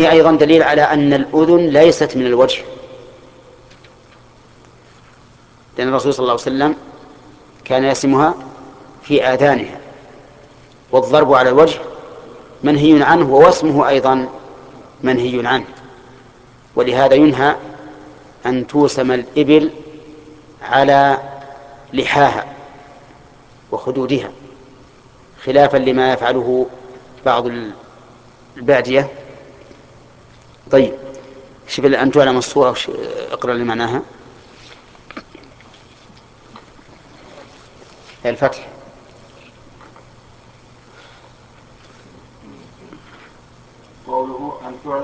وفيه أيضا دليل على أن الأذن ليست من الوجه، لأن الرسول صلى الله عليه وسلم كان يسمها في آذانها، والضرب على الوجه منهي عنه، ووسمه أيضا منهي عنه. ولهذا ينهى أن توسم الإبل على لحاها وخدودها، خلافا لما يفعله بعض البادية. طيب، شوف أن تعلم الصورة، اقرأ لي معناها. الفتح.